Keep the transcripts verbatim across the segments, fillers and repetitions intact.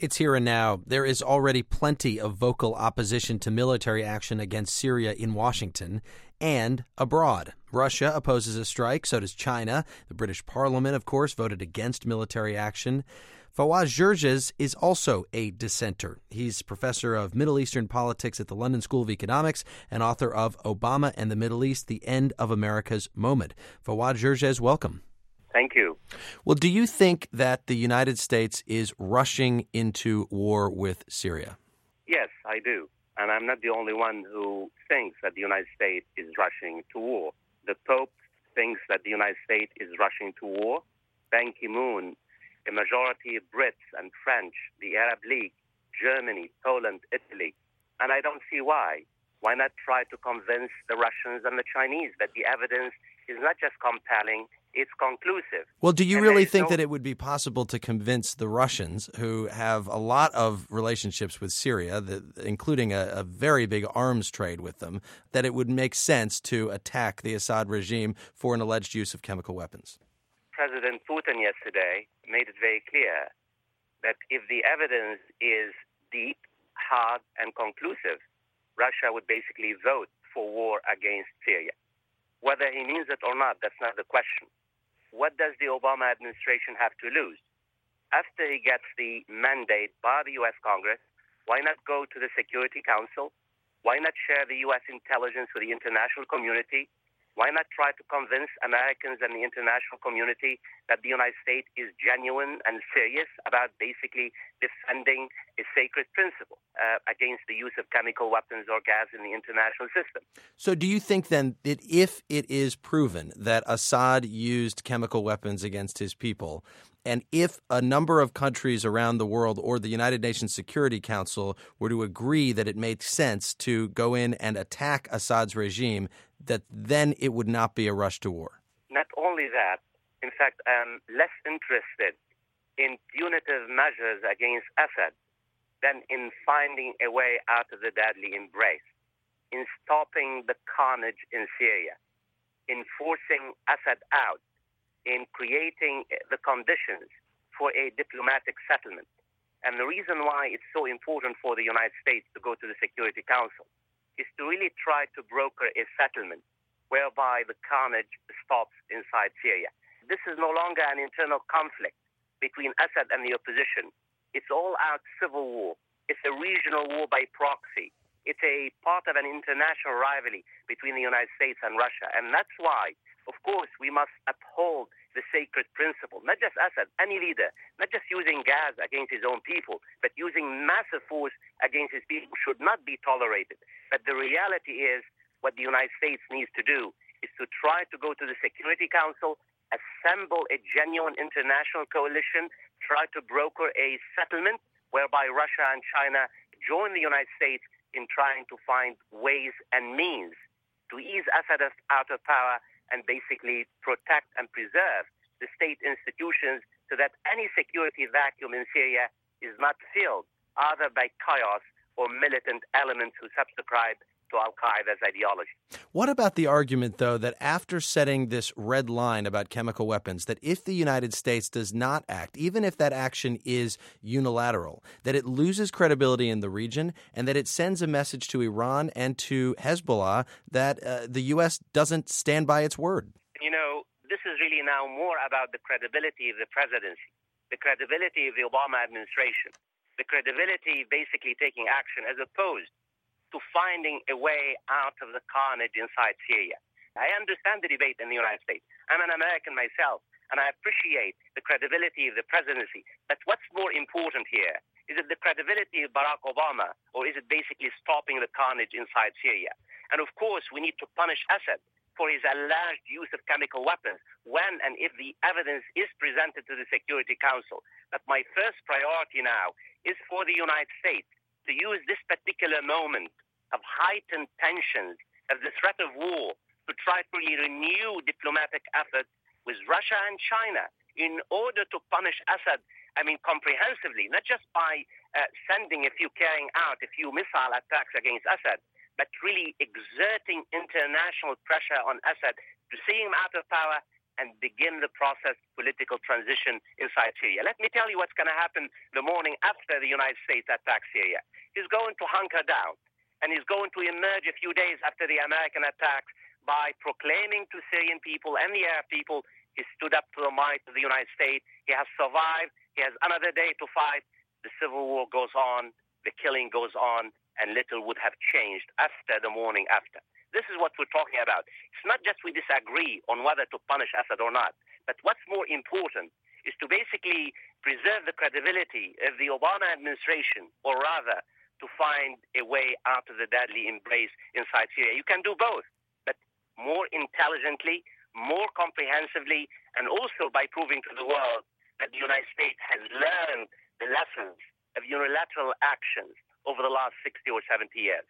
It's here and now. There is already plenty of vocal opposition to military action against Syria in Washington and abroad. Russia opposes a strike, so does China. The British Parliament, of course, voted against military action. Fawaz Gerges is also a dissenter. He's professor of Middle Eastern politics at the London School of Economics and author of Obama and the Middle East, The End of America's Moment. Fawaz Gerges, welcome. Thank you. Well, do you think that the United States is rushing into war with Syria? Yes, I do. And I'm not the only one who thinks that the United States is rushing to war. The Pope thinks that the United States is rushing to war. Ban Ki-moon, a majority of Brits and French, the Arab League, Germany, Poland, Italy. And I don't see why. Why not try to convince the Russians and the Chinese that the evidence is not just compelling, it's conclusive. Well, do you and really think no... that it would be possible to convince the Russians, who have a lot of relationships with Syria, that, including a, a very big arms trade with them, that it would make sense to attack the Assad regime for an alleged use of chemical weapons? President Putin yesterday made it very clear that if the evidence is deep, hard, and conclusive, Russia would basically vote for war against Syria. Whether he means it or not, that's not the question. What does the Obama administration have to lose? After he gets the mandate by the U S Congress, why not go to the Security Council? Why not share the U S intelligence with the international community? Why not try to convince Americans and the international community that the United States is genuine and serious about basically defending a sacred principle uh, against the use of chemical weapons or gas in the international system? So do you think then that if it is proven that Assad used chemical weapons against his people, and if a number of countries around the world or the United Nations Security Council were to agree that it made sense to go in and attack Assad's regime, that then it would not be a rush to war? Not only that, in fact, I'm less interested in punitive measures against Assad than in finding a way out of the deadly embrace, in stopping the carnage in Syria, in forcing Assad out, in creating the conditions for a diplomatic settlement. And the reason why it's so important for the United States to go to the Security Council is to really try to broker a settlement whereby the carnage stops inside Syria. This is no longer an internal conflict between Assad and the opposition. It's all-out civil war. It's a regional war by proxy. It's a part of an international rivalry between the United States and Russia. And that's why, of course, we must uphold the sacred principle. Not just Assad, any leader, not just using gas against his own people, but using massive force against his people should not be tolerated. But the reality is, what the United States needs to do is to try to go to the Security Council, assemble a genuine international coalition, try to broker a settlement whereby Russia and China join the United States in trying to find ways and means to ease Assad out of power and basically protect and preserve the state institutions so that any security vacuum in Syria is not filled either by chaos or militant elements who subscribe to Al-Qaeda's ideology. What about the argument, though, that after setting this red line about chemical weapons, that if the United States does not act, even if that action is unilateral, that it loses credibility in the region and that it sends a message to Iran and to Hezbollah that uh, the U S doesn't stand by its word? You know, this is really now more about the credibility of the presidency, the credibility of the Obama administration, the credibility basically taking action as opposed to finding a way out of the carnage inside Syria. I understand the debate in the United States. I'm an American myself, and I appreciate the credibility of the presidency. But what's more important here? Is it the credibility of Barack Obama, or is it basically stopping the carnage inside Syria? And of course, we need to punish Assad for his alleged use of chemical weapons when and if the evidence is presented to the Security Council. But my first priority now is for the United States to use this particular moment of heightened tensions, of the threat of war, to try to renew diplomatic efforts with Russia and China in order to punish Assad, I mean, comprehensively, not just by uh, sending a few, carrying out a few missile attacks against Assad, but really exerting international pressure on Assad to see him out of power and begin the process of political transition inside Syria. Let me tell you what's going to happen the morning after the United States attacks Syria. He's going to hunker down, and he's going to emerge a few days after the American attacks by proclaiming to Syrian people and the Arab people he stood up to the might of the United States. He has survived. He has another day to fight. The civil war goes on. The killing goes on, and little would have changed after the morning after. This is what we're talking about. It's not just we disagree on whether to punish Assad or not, but what's more important is to basically preserve the credibility of the Obama administration, or rather, to find a way out of the deadly embrace inside Syria. You can do both, but more intelligently, more comprehensively, and also by proving to the world that the United States has learned the lessons of unilateral actions over the last sixty or seventy years.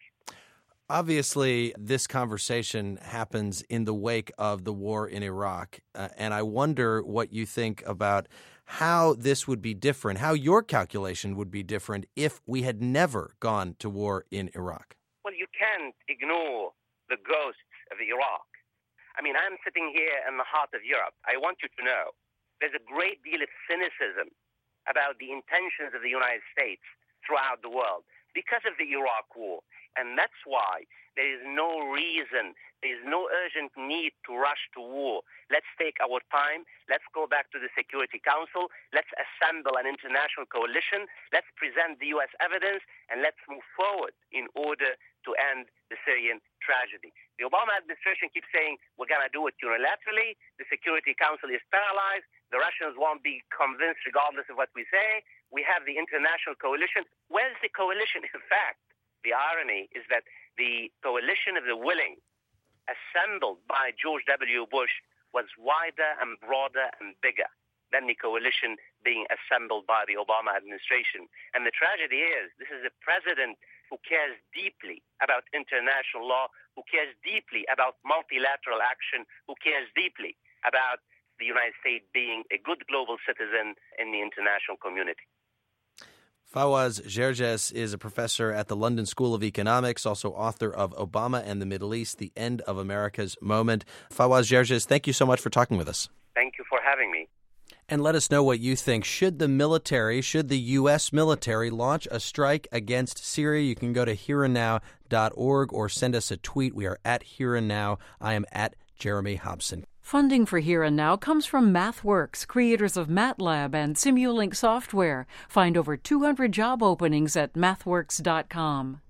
Obviously, this conversation happens in the wake of the war in Iraq, uh, and I wonder what you think about how this would be different, how your calculation would be different if we had never gone to war in Iraq. Well, you can't ignore the ghosts of Iraq. I mean, I'm sitting here in the heart of Europe. I want you to know there's a great deal of cynicism about the intentions of the United States throughout the world because of the Iraq war. And that's why there is no reason, there is no urgent need to rush to war. Let's take our time. Let's go back to the Security Council. Let's assemble an international coalition. Let's present the U S evidence, and let's move forward in order to end the Syrian tragedy. The Obama administration keeps saying, we're going to do it unilaterally. The Security Council is paralyzed. The Russians won't be convinced regardless of what we say. We have the international coalition. Where's the coalition? In fact, the irony is that the coalition of the willing, assembled by George W. Bush, was wider and broader and bigger than the coalition being assembled by the Obama administration. And the tragedy is, this is a president who cares deeply about international law, who cares deeply about multilateral action, who cares deeply about the United States being a good global citizen in the international community. Fawaz Gerges is a professor at the London School of Economics, also author of Obama and the Middle East, The End of America's Moment. Fawaz Gerges, thank you so much for talking with us. Thank you for having me. And let us know what you think. Should the military, should the U S military launch a strike against Syria? You can go to here and now dot org or send us a tweet. We are at Here and Now. I am at Jeremy Hobson. Funding for Here and Now comes from MathWorks, creators of MATLAB and Simulink software. Find over two hundred job openings at mathworks dot com.